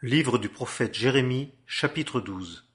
Livre du prophète Jérémie, chapitre 12.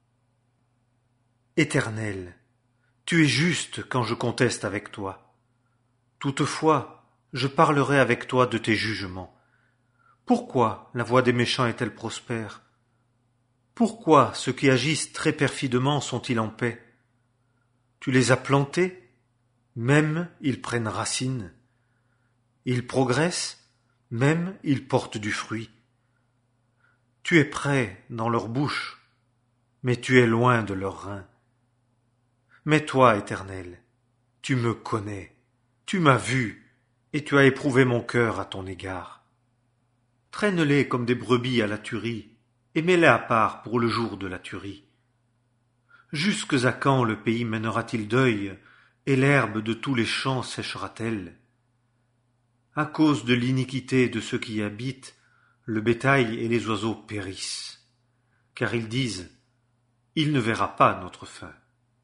Éternel, tu es juste quand je conteste avec toi. Toutefois, je parlerai avec toi de tes jugements. Pourquoi la voie des méchants est-elle prospère? Pourquoi ceux qui agissent très perfidement sont-ils en paix? Tu les as plantés, même ils prennent racine. Ils progressent, même ils portent du fruit. Tu es près dans leur bouche, mais tu es loin de leurs reins. Mais toi, Éternel, tu me connais, tu m'as vu, et tu as éprouvé mon cœur à ton égard. Traîne-les comme des brebis à la tuerie, et mets-les à part pour le jour de la tuerie. Jusques à quand le pays mènera-t-il deuil, et l'herbe de tous les champs séchera-t-elle? À cause de l'iniquité de ceux qui y habitent, le bétail et les oiseaux périssent, car ils disent « Il ne verra pas notre fin ».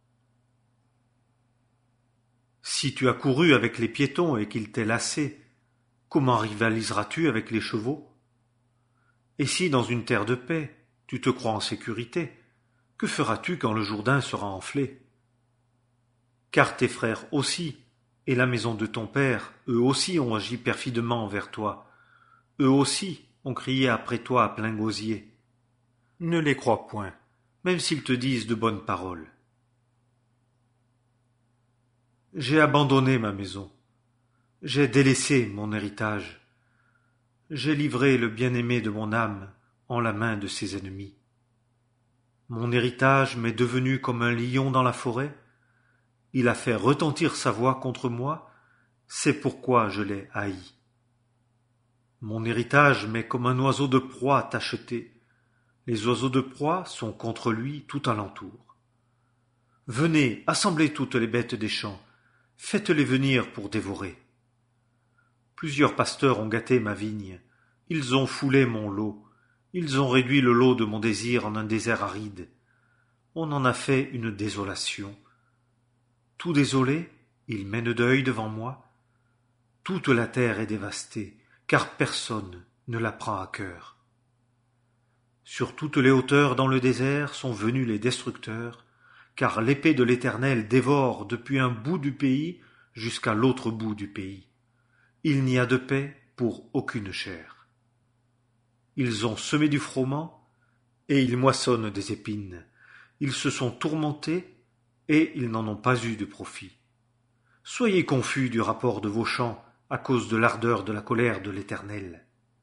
Si tu as couru avec les piétons et qu'ils t'aient lassé, comment rivaliseras-tu avec les chevaux? Et si dans une terre de paix, tu te crois en sécurité, que feras-tu quand le Jourdain sera enflé? Car tes frères aussi, et la maison de ton père, eux aussi ont agi perfidement envers toi, eux aussi ont crié après toi à plein gosier. Ne les crois point, même s'ils te disent de bonnes paroles. J'ai abandonné ma maison, j'ai délaissé mon héritage, j'ai livré le bien-aimé de mon âme en la main de ses ennemis. Mon héritage m'est devenu comme un lion dans la forêt, il a fait retentir sa voix contre moi, c'est pourquoi je l'ai haï. Mon héritage m'est comme un oiseau de proie tacheté, les oiseaux de proie sont contre lui tout alentour. Venez, assemblez toutes les bêtes des champs, faites-les venir pour dévorer. Plusieurs pasteurs ont gâté ma vigne, ils ont foulé mon lot, ils ont réduit le lot de mon désir en un désert aride. On en a fait une désolation. Tout désolé, ils mènent deuil devant moi. Toute la terre est dévastée, car personne ne la prend à cœur. Sur toutes les hauteurs dans le désert sont venus les destructeurs, car l'épée de l'Éternel dévore depuis un bout du pays jusqu'à l'autre bout du pays. Il n'y a de paix pour aucune chair. Ils ont semé du froment, et ils moissonnent des épines. Ils se sont tourmentés, et ils n'en ont pas eu de profit. Soyez confus du rapport de vos chants à cause de l'ardeur de la colère de l'Éternel.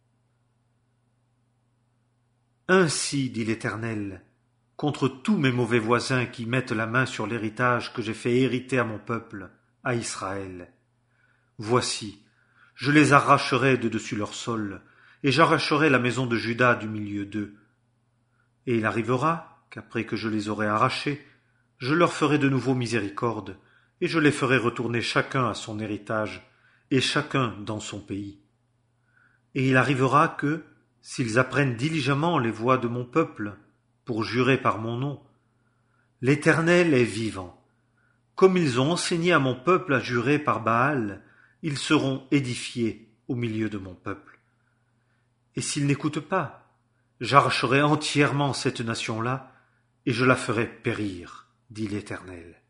Ainsi dit l'Éternel, contre tous mes mauvais voisins qui mettent la main sur l'héritage que j'ai fait hériter à mon peuple, à Israël. Voici, je les arracherai de dessus leur sol, et j'arracherai la maison de Juda du milieu d'eux. Et il arrivera qu'après que je les aurai arrachés, je leur ferai de nouveau miséricorde, et je les ferai retourner chacun à son héritage, et chacun dans son pays. Et il arrivera que, s'ils apprennent diligemment les voies de mon peuple, pour jurer par mon nom, l'Éternel est vivant. Comme ils ont enseigné à mon peuple à jurer par Baal, ils seront édifiés au milieu de mon peuple. Et s'ils n'écoutent pas, j'arracherai entièrement cette nation-là, et je la ferai périr, dit l'Éternel.